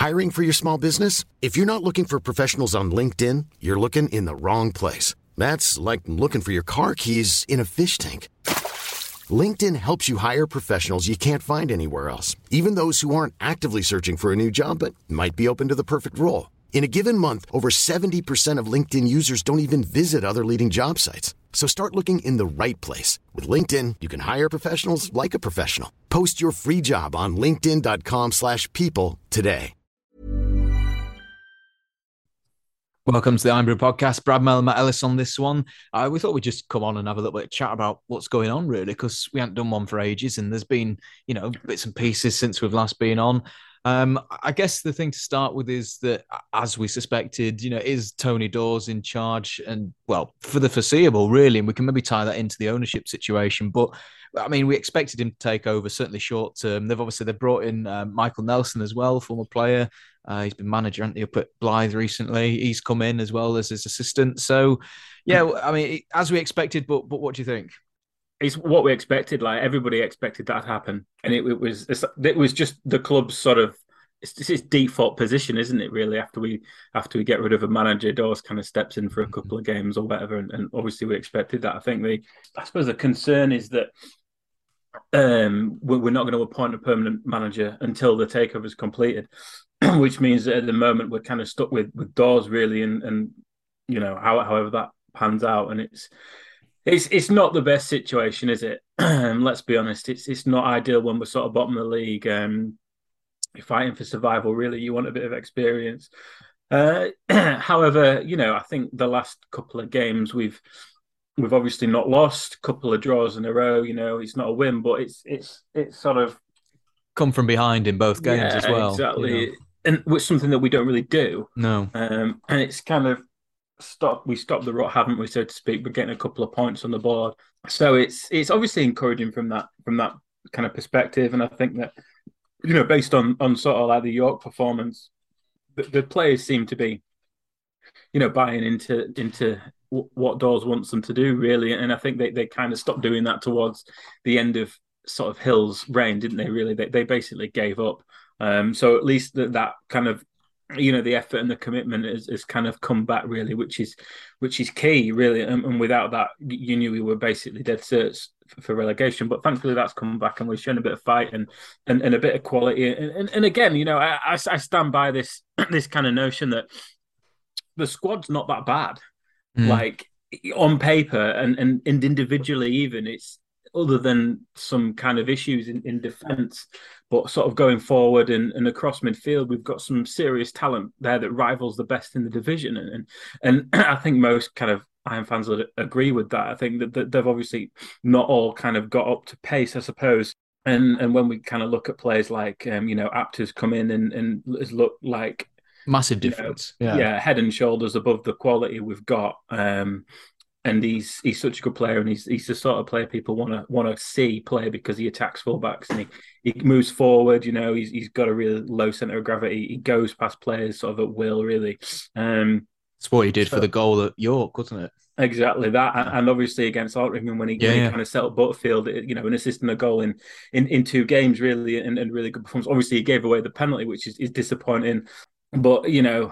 Hiring for your small business? If you're not looking for professionals on LinkedIn, you're looking in the wrong place. That's like looking for your car keys in a fish tank. LinkedIn helps you hire professionals you can't find anywhere else, even those who aren't actively searching for a new job but might be open to the perfect role. In a given month, over 70% of LinkedIn users don't even visit other leading job sites. So start looking in the right place. With LinkedIn, you can hire professionals like a professional. Post your free job on linkedin.com/people today. Welcome to the Iron Brew Podcast. Brad Mel and Matt Ellis on this one. We thought we'd just come on and have a little bit of chat about what's going on, really, because we haven't done one for ages and there's been, bits and pieces since we've last been on. I guess the thing to start with is that, as we suspected, is Tony Dawes in charge? And, well, for the foreseeable, really, and we can maybe tie that into the ownership situation. But, I mean, we expected him to take over, certainly short term. They've brought in Michael Nelson as well, former player. He's been manager, hasn't he, up at Blythe recently. He's come in as well as his assistant. So, yeah, I mean, as we expected, but what do you think? It's what we expected. Like, everybody expected that to happen, and it was just the club's sort of it's its default position, isn't it? Really, after we get rid of a manager, Dawes kind of steps in for a couple of games or whatever, and obviously we expected that. I suppose the concern is that we're not going to appoint a permanent manager until the takeover is completed, which means that at the moment we're kind of stuck with Dawes, really, and however that pans out, and It's not the best situation, is it? Let's be honest. It's not ideal when we're sort of bottom of the league. You're fighting for survival, really. You want a bit of experience. However, I think the last couple of games we've obviously not lost. A couple of draws in a row. It's not a win, but it's sort of come from behind in both games as well. Exactly, and it's something that we don't really do. No, and it's kind of. We stopped the rot, haven't we, so to speak? We're getting a couple of points on the board, so it's obviously encouraging from that kind of perspective. And I think that based on sort of like the York performance, the players seem to be buying into what Dawes wants them to do, really. And I think they kind of stopped doing that towards the end of sort of Hill's reign, didn't they? Really, they basically gave up. So at least that kind of the effort and the commitment has kind of come back, really, which is key, really. And without that, you knew we were basically dead certs for relegation. But thankfully, that's come back, and we've shown a bit of fight and a bit of quality. And again, I stand by this kind of notion that the squad's not that bad, like on paper and individually, even it's. Other than some kind of issues in defence, but sort of going forward and across midfield, we've got some serious talent there that rivals the best in the division. And I think most kind of Iron fans would agree with that. I think that they've obviously not all kind of got up to pace, I suppose. And when we kind of look at players like, Apter's come in and has looked like... Massive difference. Head and shoulders above the quality we've got. And he's such a good player, and he's the sort of player people want to see play because he attacks fullbacks and he moves forward. He's got a really low centre of gravity. He goes past players sort of at will, really. It's what he did for the goal at York, wasn't it? Exactly that, and obviously against Altrincham when he kind of set up Butterfield, an assist and a goal in 2 games, really, and really good performance. Obviously, he gave away the penalty, which is disappointing, but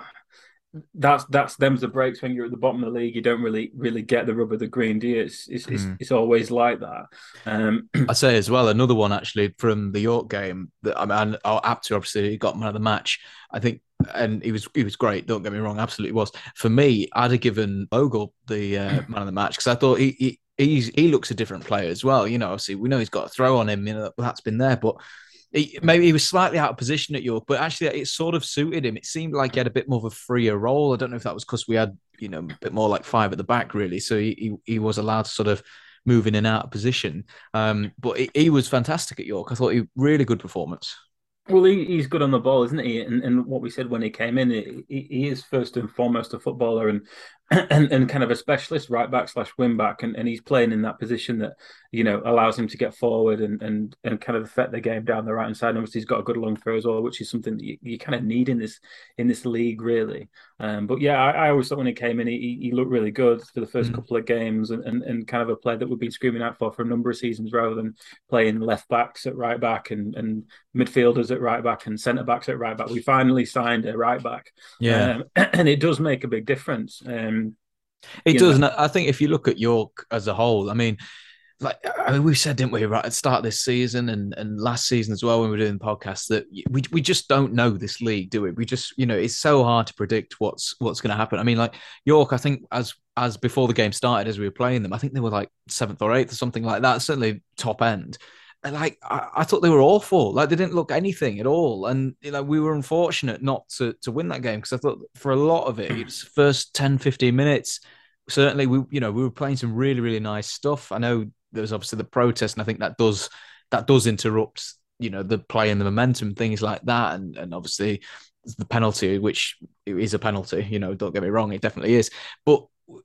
that's them's the breaks when you're at the bottom of the league. You don't really get the rub of the green, do you? It's always like that. I say as well, another one actually from the York game that Apter obviously got man of the match, I think, and he was great. Don't get me wrong, absolutely was. For me, I'd have given Bogle the man of the match because I thought he looks a different player as well. Obviously we know he's got a throw on him. That's been there, but. Maybe he was slightly out of position at York, but actually it sort of suited him. It seemed like he had a bit more of a freer role. I don't know if that was because we had, a bit more like 5 at the back, really. So he was allowed to sort of move in and out of position. But he was fantastic at York. I thought really good performance. Well, he's good on the ball, isn't he? And what we said when he came in, he is first and foremost a footballer and kind of a specialist right back / wing back, and he's playing in that position that allows him to get forward and kind of affect the game down the right hand side. And obviously, he's got a good long throw as well, which is something that you kind of need in this league, really. But yeah, I always thought when he came in, he looked really good for the first couple of games, and kind of a player that we've been screaming out for a number of seasons, rather than playing left backs at right back and midfielders at right back and centre backs at right back. We finally signed a right back, and it does make a big difference. It does, and I think if you look at York as a whole, I mean, we said, didn't we, right at the start of this season and last season as well when we were doing the podcast, that we just don't know this league, do we? We just, it's so hard to predict what's going to happen. I mean, like York, I think as before the game started, as we were playing them, I think they were like 7th or 8th or something like that, certainly top end. And I thought they were awful. Like they didn't look anything at all. And we were unfortunate not to win that game because I thought for a lot of it, it's first 10, 15 minutes, certainly we were playing some really, really nice stuff. I know there was obviously the protest, and I think that does interrupt, the play and the momentum, things like that. And obviously the penalty, which is a penalty, don't get me wrong, it definitely is. But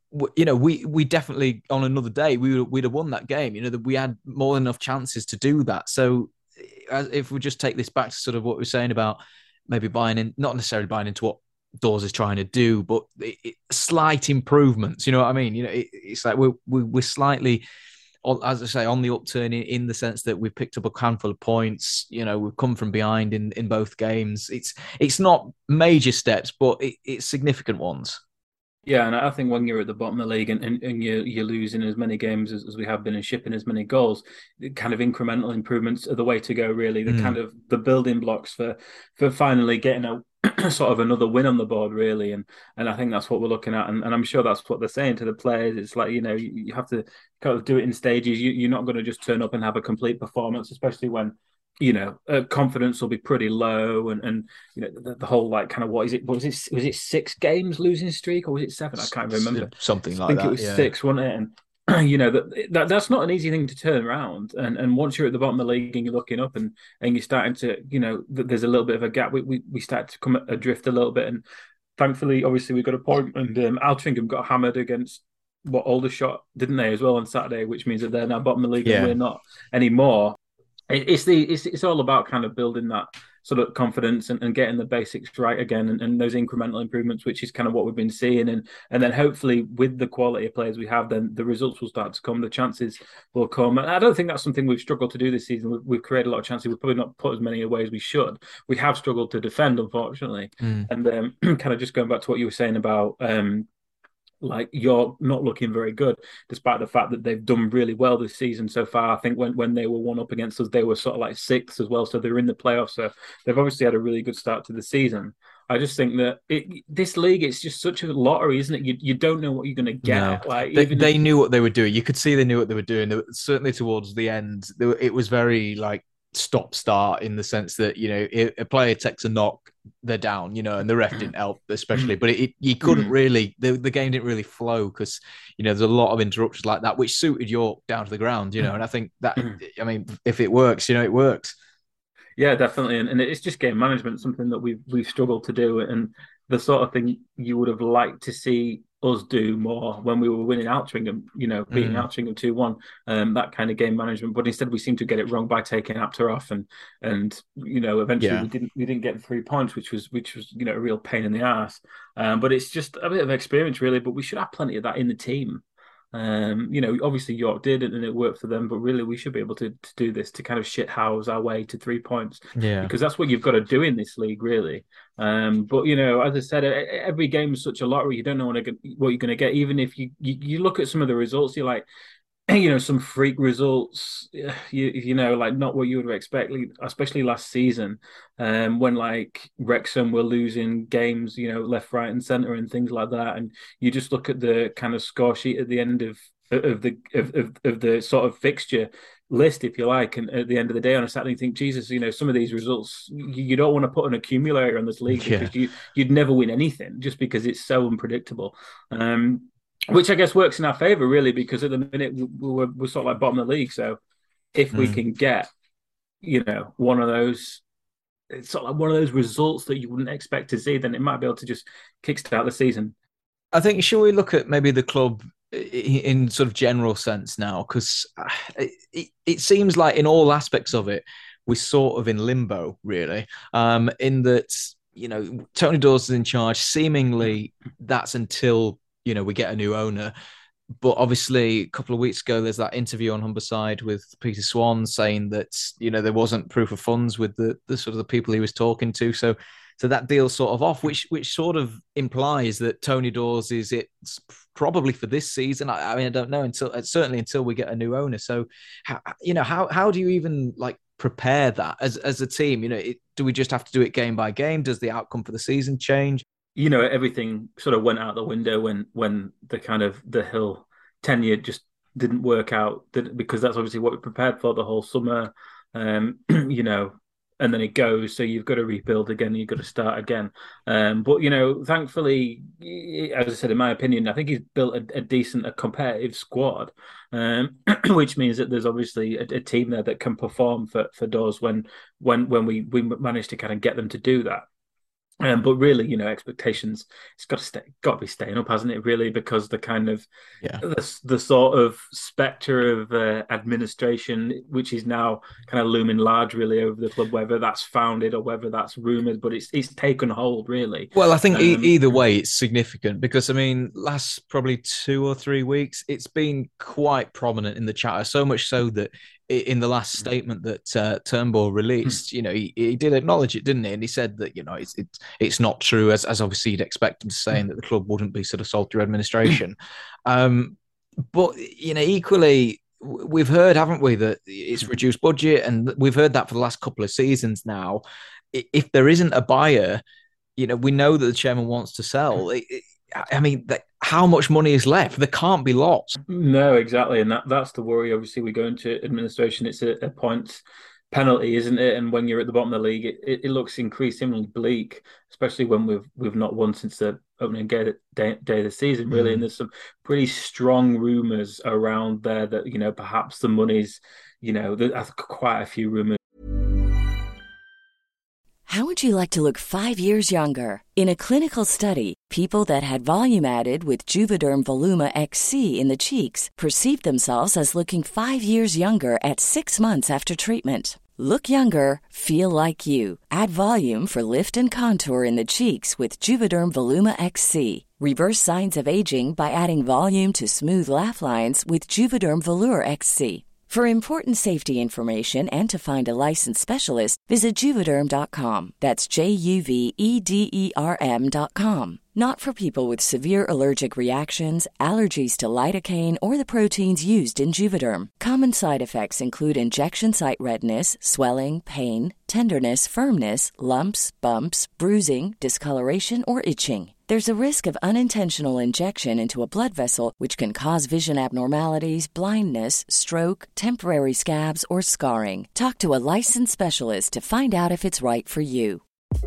we definitely on another day we'd have won that game. That we had more than enough chances to do that. So if we just take this back to sort of what we're saying about maybe not necessarily buying into what Dawes is trying to do, but slight improvements. You know what I mean? It's like we're slightly, as I say, on the upturn in the sense that we've picked up a handful of points. We've come from behind in both games. It's not major steps, but it's significant ones. Yeah, and I think when you're at the bottom of the league and you're losing as many games as we have been and shipping as many goals, kind of incremental improvements are the way to go, really. The kind of the building blocks for finally getting a sort of another win on the board, really. And I think that's what we're looking at. And I'm sure that's what they're saying to the players. It's like, you have to kind of do it in stages. You're not going to just turn up and have a complete performance, especially when confidence will be pretty low, and the whole like kind of what is it? Was it 6 games losing streak, or was it 7? I can't remember. Something like that. I think it was 6, wasn't it? And that's not an easy thing to turn around. And once you're at the bottom of the league and you're looking up and you're starting to, there's a little bit of a gap. We start to come adrift a little bit, and thankfully, obviously, we got a point. And Altrincham got hammered against Aldershot, didn't they, as well on Saturday, which means that they're now bottom of the league and we're not anymore. It's all about kind of building that sort of confidence and getting the basics right again, and those incremental improvements, which is kind of what we've been seeing, and then hopefully with the quality of players we have, then the results will start to come, the chances will come. And I don't think that's something we've struggled to do this season. We've created a lot of chances. We've probably not put as many away as we should. We have struggled to defend, unfortunately. And kind of just going back to what you were saying about like you're not looking very good, despite the fact that they've done really well this season so far. I think when they were one up against us, they were sort of like 6th as well, so they were in the playoffs. So they've obviously had a really good start to the season. I just think that this league, it's just such a lottery, isn't it? You don't know what you're going to get. No. Like they knew what they were doing. You could see they knew what they were doing. Certainly towards the end, it was very like stop-start in the sense that if a player takes a knock, they're down, and the ref didn't help, especially. But you couldn't really, the game didn't really flow because there's a lot of interruptions like that, which suited York down to the ground, and I think that, I mean, if it works, it works. Yeah, definitely, and it's just game management, something that we've struggled to do, and the sort of thing you would have liked to see us do more when we were winning Altrincham, beating Altrincham 2-1, that kind of game management. But instead, we seem to get it wrong by taking Apter off, and eventually we didn't get the 3 points, which was a real pain in the ass. But it's just a bit of experience, really. But we should have plenty of that in the team. Obviously York did it and it worked for them, but really we should be able to do this, to kind of shithouse our way to 3 points. Yeah, because that's what you've got to do in this league, really. But as I said, every game is such a lottery. You don't know what you're going to get. Even if you look at some of the results, you're like, some freak results, like not what you would expect, especially last season, when like Wrexham were losing games, left, right, and centre and things like that. And you just look at the kind of score sheet at the end of the sort of fixture list, if you like, and at the end of the day on a Saturday, you think, Jesus, some of these results, you don't want to put an accumulator on this league because you'd never win anything just because it's so unpredictable. Which I guess works in our favour, really, because at the minute we're sort of like bottom of the league. So if we can get, one of those, it's sort of like one of those results that you wouldn't expect to see, then it might be able to just kickstart the season. I think, should we look at maybe the club in sort of general sense now? Because it seems like in all aspects of it, we're sort of in limbo, really, in that, Tony Dawes is in charge. Seemingly, that's until we get a new owner. But obviously, a couple of weeks ago, there's that interview on Humberside with Peter Swan saying that there wasn't proof of funds with the sort of the people he was talking to. So that deal's sort of off, which sort of implies that Tony Dawes it's probably for this season. I mean, I don't know certainly until we get a new owner. So how do you even like prepare that as a team? Do we just have to do it game by game? Does the outcome for the season change? Everything sort of went out the window when the kind of the Hill tenure just didn't work out, because that's obviously what we prepared for the whole summer, and then it goes. So you've got to rebuild again. You've got to start again. But thankfully, as I said, in my opinion, I think he's built a decent, competitive squad, which means that there's obviously a team there that can perform for Dawes when we manage to kind of get them to do that. But really, expectations, it's got to be staying up, hasn't it? Really, because the kind of the sort of spectre of administration, which is now kind of looming large, really, over the club, whether that's founded or whether that's rumored, but it's taken hold, really. Well, I think either way, it's significant because I mean, last probably 2 or 3 weeks, it's been quite prominent in the chatter. So much so that in the last statement that Turnbull released, he did acknowledge it, didn't he? And he said that it's not true, as obviously you'd expect him to say, and that the club wouldn't be sort of sold through administration. But equally, we've heard, haven't we, that it's reduced budget, and we've heard that for the last couple of seasons now. If there isn't a buyer, we know that the chairman wants to sell. I mean, how much money is left? There can't be lots. No, exactly. And that's the worry. Obviously, we go into administration. It's a points penalty, isn't it? And when you're at the bottom of the league, it looks increasingly bleak, especially when we've not won since the opening day of the season, really. And there's some pretty strong rumours around there that, perhaps the money's, there's quite a few rumours. How would you like to look 5 years younger? In a clinical study, people that had volume added with Juvederm Voluma XC in the cheeks perceived themselves as looking 5 years younger at 6 months after treatment. Look younger, feel like you. Add volume for lift and contour in the cheeks with Juvederm Voluma XC. Reverse signs of aging by adding volume to smooth laugh lines with Juvederm Volure XC. For important safety information and to find a licensed specialist, visit Juvederm.com. That's JUVEDERM.com. Not for people with severe allergic reactions, allergies to lidocaine, or the proteins used in Juvederm. Common side effects include injection site redness, swelling, pain, tenderness, firmness, lumps, bumps, bruising, discoloration, or itching. There's a risk of unintentional injection into a blood vessel, which can cause vision abnormalities, blindness, stroke, temporary scabs, or scarring. Talk to a licensed specialist to find out if it's right for you.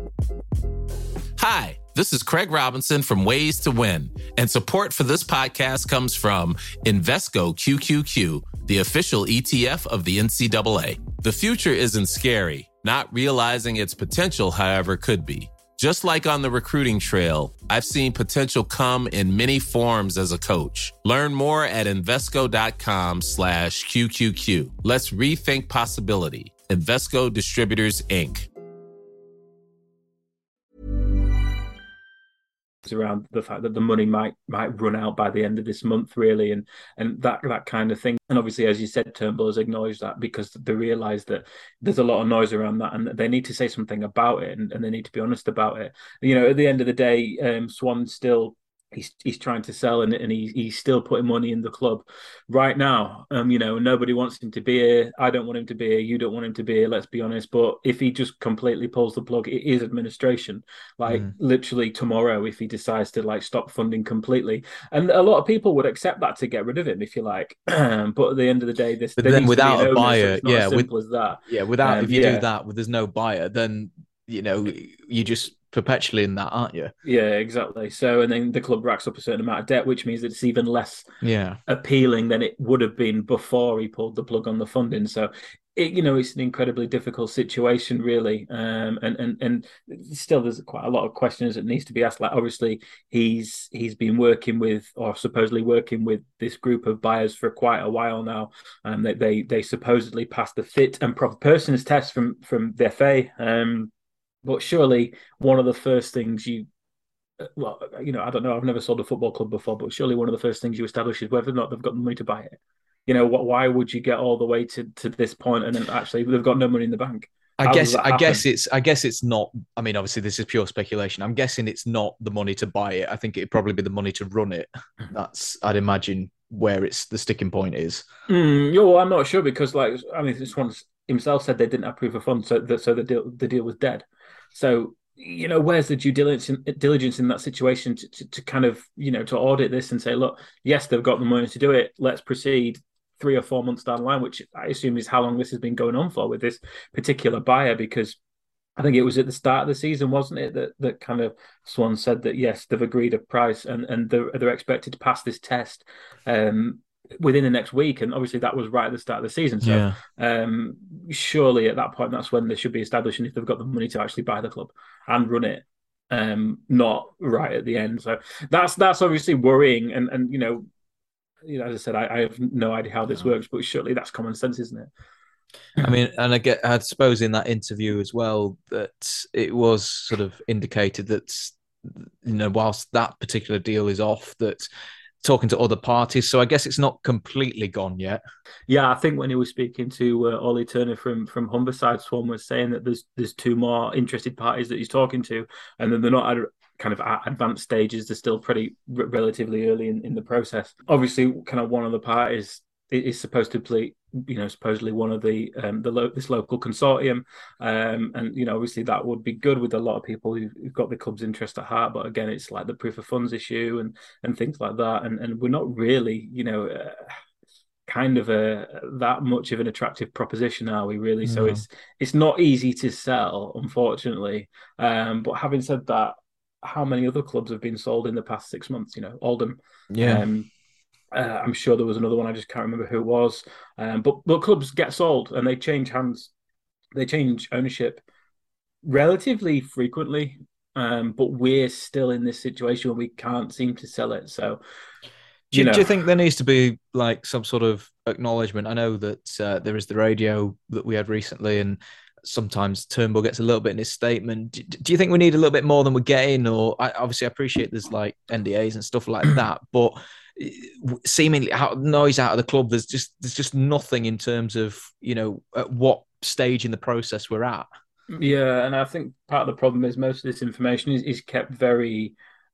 Hi, this is Craig Robinson from Ways to Win, and support for this podcast comes from Invesco QQQ, the official ETF of the NCAA. The future isn't scary. Not realizing its potential, however, could be. Just like on the recruiting trail, I've seen potential come in many forms as a coach. Learn more at Invesco.com/QQQ. Let's rethink possibility. Invesco Distributors, Inc. Around the fact that the money might run out by the end of this month, really, and that kind of thing. And obviously, as you said, Turnbull has acknowledged that because they realise that there's a lot of noise around that, and they need to say something about it, and they need to be honest about it. At the end of the day, Swan's still. He's trying to sell, and he's still putting money in the club right now. Nobody wants him to be here. I don't want him to be here. You don't want him to be here. Let's be honest. But if he just completely pulls the plug, it is administration. Literally tomorrow, if he decides to stop funding completely, and a lot of people would accept that to get rid of him, if you like. But at the end of the day, but then without a buyer, so as simple as that. Yeah, without if you do that, there's no buyer, then you just perpetually in that, aren't you? Yeah, exactly. So, and then the club racks up a certain amount of debt, which means it's even less appealing than it would have been before he pulled the plug on the funding. So, it's an incredibly difficult situation, really. And still, there's quite a lot of questions that needs to be asked. Like, obviously, he's been working with, or supposedly working with, this group of buyers for quite a while now. They supposedly passed the fit and proper persons test from the FA. But surely one of the first things you well, I don't know. I've never sold a football club before, but surely one of the first things you establish is whether or not they've got the money to buy it. Why would you get all the way to this point and then actually they've got no money in the bank? How does that happen? I guess it's not. I mean, obviously, this is pure speculation. I'm guessing it's not the money to buy it. I think it'd probably be the money to run it. I'd imagine, where it's the sticking point is. Well, I'm not sure because, this one himself said they didn't have proof of funds, so the deal was dead. So, where's the due diligence in that situation to kind of, to audit this and say, look, yes, they've got the money to do it. Let's proceed 3 or 4 months down the line, which I assume is how long this has been going on for with this particular buyer, because I think it was at the start of the season, wasn't it, that kind of Swan said that, yes, they've agreed a price and they're expected to pass this test within the next week. And obviously that was right at the start of the season. So surely at that point, that's when they should be establishing if they've got the money to actually buy the club and run it, not right at the end. So that's obviously worrying. And as I said, I have no idea how this works, but surely that's common sense, isn't it? I mean, and I suppose in that interview as well that it was sort of indicated that, whilst that particular deal is off, that talking to other parties. So I guess it's not completely gone yet. Yeah, I think when he was speaking to Ollie Turner from Humberside, Swan was saying that there's 2 more interested parties that he's talking to, and then they're not at advanced stages. They're still pretty relatively early in the process. Obviously, kind of one of the parties is supposed to play, supposedly one of this local consortium, and obviously that would be good with a lot of people who've got the club's interest at heart. But again, it's like the proof of funds issue and things like that, and we're not really, kind of that much of an attractive proposition, are we really? No. So it's not easy to sell, unfortunately. But having said that, how many other clubs have been sold in the past 6 months? Oldham. Yeah. I'm sure there was another one. I just can't remember who it was. But clubs get sold and they change hands. They change ownership relatively frequently. But we're still in this situation where we can't seem to sell it. So, do you think there needs to be like some sort of acknowledgement? I know that there is the radio that we had recently, and sometimes Turnbull gets a little bit in his statement. Do you think we need a little bit more than we're getting? Or obviously, I appreciate there's like NDAs and stuff like that, but seemingly noise out of the club, there's just nothing in terms of at what stage in the process we're at. Yeah, and I think part of the problem is most of this information is kept very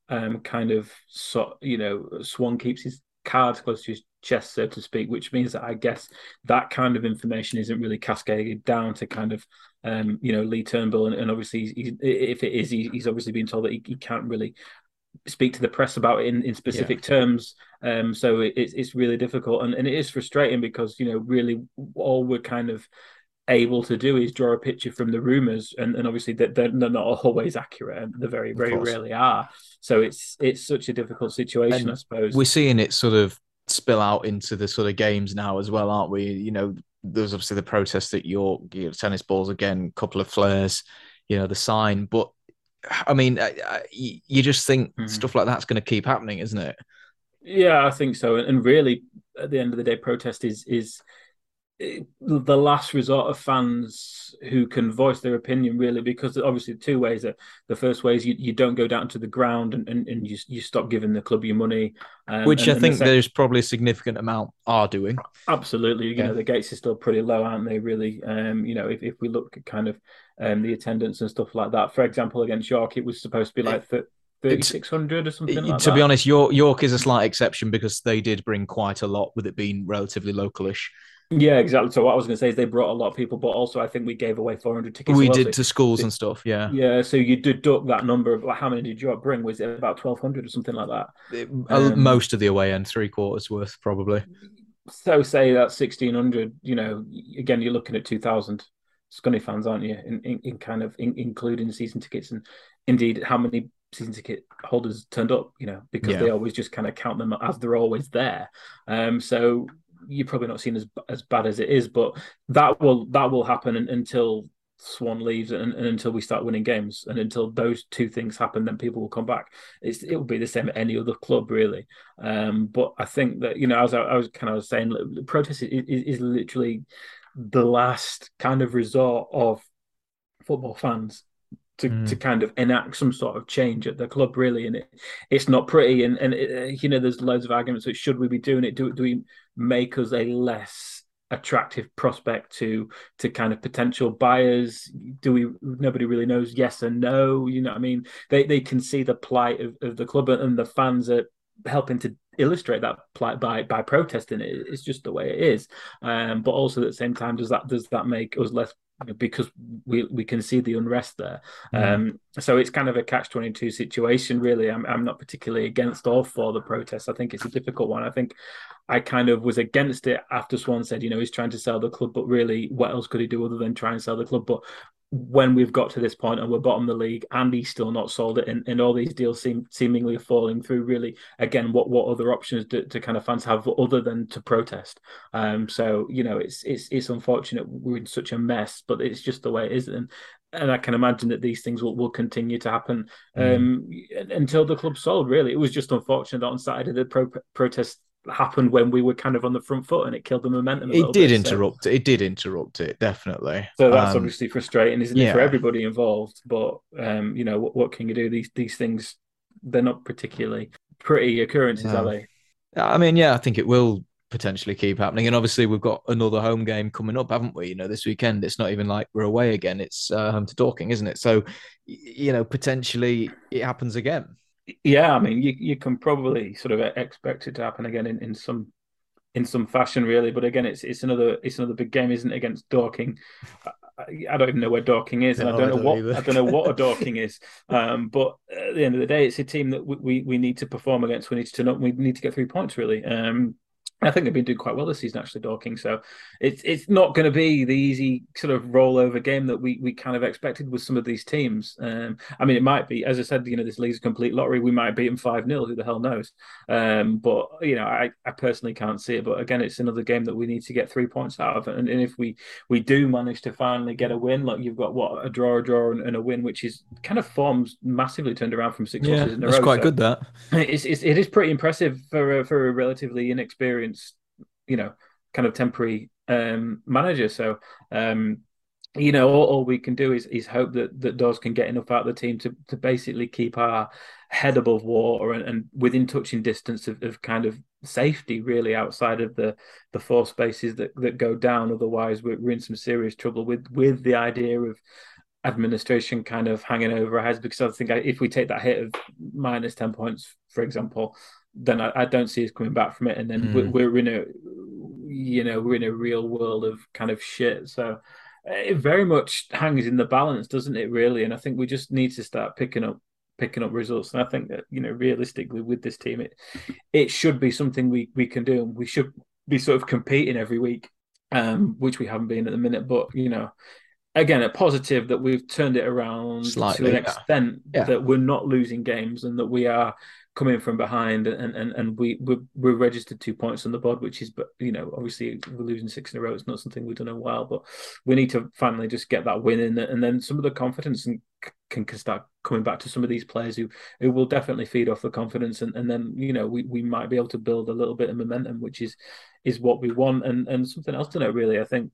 Swan keeps his cards close to his chest, so to speak, which means that I guess that kind of information isn't really cascaded down to kind of Lee Turnbull, and obviously if it is, he's obviously been told that he can't really speak to the press about it in specific terms. So it's really difficult, and it is frustrating because really all we're kind of able to do is draw a picture from the rumors, and obviously they're not always accurate, and they very rarely are. So it's such a difficult situation, and I suppose. We're seeing it sort of spill out into the sort of games now as well, aren't we? There's obviously the protest at York, tennis balls again, a couple of flares, the sign. But I mean, you just think stuff like that's going to keep happening, isn't it? Yeah, I think so. And really, at the end of the day, protest is the last resort of fans who can voice their opinion, really, because obviously 2 ways. That the first way is you don't go down to the ground and you stop giving the club your money, which I think there's probably a significant amount are doing. Absolutely, the gates are still pretty low, aren't they? Really, if we look at kind of the attendance and stuff like that. For example, against York, it was supposed to be like 3,600 or something like that. To be honest, York is a slight exception because they did bring quite a lot, with it being relatively localish. Yeah, exactly. So what I was going to say is they brought a lot of people, but also I think we gave away 400 tickets. We did to schools and stuff, yeah. Yeah, so you deduct that number of how many did York bring? Was it about 1,200 or something like that? Most of the away end, 3/4 worth, probably. So say that's 1,600, again, you're looking at 2,000 Scunny fans, aren't you? In kind of including season tickets, and indeed how many season ticket holders turned up, because they always just kind of count them as they're always there. So you're probably not seen as bad as it is, but that will happen until Swan leaves and until we start winning games, and until those 2 things happen, then people will come back. It will be the same at any other club, really. But I think that as I was saying, protest is literally the last kind of resort of football fans to kind of enact some sort of change at the club, really. And it's not pretty. And there's loads of arguments. Which should we be doing it? Do we make us a less attractive prospect to kind of potential buyers? Nobody really knows yes and no. You know what I mean? They can see the plight of the club, and the fans are helping to illustrate that plight by protesting it. It's just the way it is. But also at the same time, does that make us less, because we can see the unrest there. So it's kind of a catch-22 situation, really. I'm not particularly against or for the protests. I think it's a difficult one. I think I kind of was against it after Swan said, he's trying to sell the club, but really, what else could he do other than try and sell the club? But when we've got to this point and we're bottom of the league and he's still not sold it, and all these deals seemingly falling through, really, again, what other options do kind of fans have other than to protest? So it's unfortunate we're in such a mess, but it's just the way it is. And I can imagine that these things will continue to happen until the club's sold, really. It was just unfortunate that on Saturday the protest happened when we were kind of on the front foot, and it killed the momentum. It did interrupt it, definitely. So that's obviously frustrating, isn't it, for everybody involved? But what can you do? These things, they're not particularly pretty occurrences, are they? I mean, I think it will potentially keep happening, and obviously we've got another home game coming up, haven't we? This weekend. It's not even like we're away again. It's home to Dorking, isn't it? So potentially it happens again. Yeah, I mean, you can probably sort of expect it to happen again in some fashion, really. But again, it's another big game, isn't it, against Dorking? I don't even know where Dorking is, and I don't know what a Dorking is. But at the end of the day, it's a team that we need to perform against. We need to turn up. We need to get 3 points, really. I think they've been doing quite well this season, actually, Dorking. So it's not going to be the easy sort of rollover game that we kind of expected with some of these teams. I mean, it might be, as I said, this league's a complete lottery. We might beat them 5-0. Who the hell knows? But I personally can't see it. But again, it's another game that we need to get 3 points out of. And if we do manage to finally get a win, like you've got a draw, and a win, which is kind of forms massively turned around from 6 losses in a row. That's quite good. That it is pretty impressive for a relatively inexperienced, kind of temporary manager. So all we can do is hope that Dawes can get enough out of the team to basically keep our head above water and within touching distance of kind of safety, really, outside of the 4 spaces that go down. Otherwise we're in some serious trouble with the idea of administration kind of hanging over our heads, because I think if we take that hit of minus 10 points, for example, then I don't see us coming back from it, and then we're in a real world of kind of shit. So it very much hangs in the balance, doesn't it, really? And I think we just need to start picking up results. And I think that realistically with this team, it should be something we can do, and we should be sort of competing every week, which we haven't been at the minute. But again, a positive that we've turned it around slightly, to an extent that we're not losing games, and that we are coming from behind, and we're registered 2 points on the board, which is, but obviously we're losing 6 in a row. It's not something we've done in a while, but we need to finally just get that win in, and then some of the confidence can start coming back to some of these players who will definitely feed off the confidence, and then we might be able to build a little bit of momentum, which is what we want. And something else to note, really, I think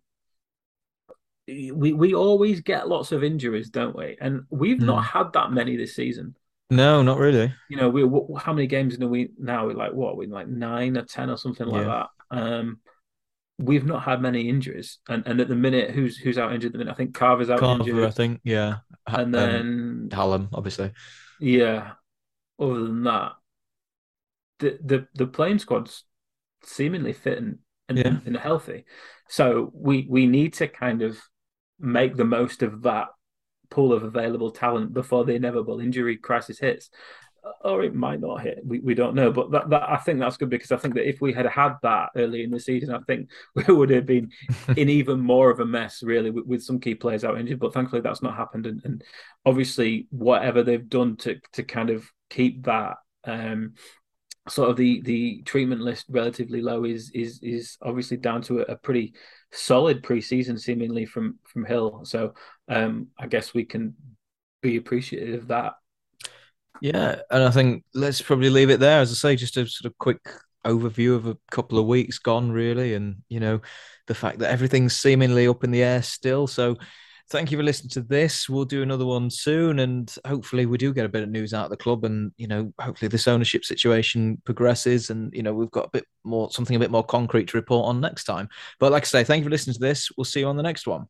we always get lots of injuries, don't we? And we've not had that many this season. No, not really. How many games are we now? We're like 9 or 10 or something like that. We've not had many injuries, and at the minute, who's out injured at the minute? I think Carver's out injured. I think, and then Hallam, obviously. Yeah. Other than that, the playing squad's seemingly fit and healthy. So we need to kind of make the most of that pool of available talent before the inevitable injury crisis hits, or it might not hit. We don't know, but that I think that's good, because I think that if we had had that early in the season, I think we would have been in even more of a mess, really, with some key players out injured. But thankfully, that's not happened, and obviously, whatever they've done to kind of keep that sort of the treatment list relatively low is obviously down to a pretty solid pre-season, seemingly from Hill. So I guess we can be appreciative of that. Yeah, and I think let's probably leave it there. As I say, just a sort of quick overview of a couple of weeks gone, really, and the fact that everything's seemingly up in the air still. So Thank you for listening to this. We'll do another one soon, and hopefully we do get a bit of news out of the club, and hopefully this ownership situation progresses, and we've got something a bit more concrete to report on next time. But like I say, thank you for listening to this. We'll see you on the next one.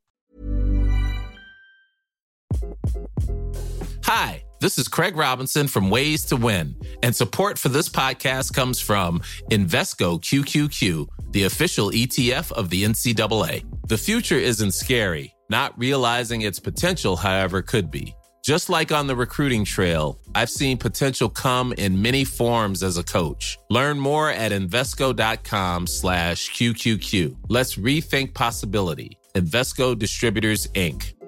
Hi, this is Craig Robinson from Ways to Win, and support for this podcast comes from Invesco QQQ, the official ETF of the NCAA. The future isn't scary. Not realizing its potential, however, could be. Just like on the recruiting trail, I've seen potential come in many forms as a coach. Learn more at Invesco.com/QQQ. Let's rethink possibility. Invesco Distributors, Inc.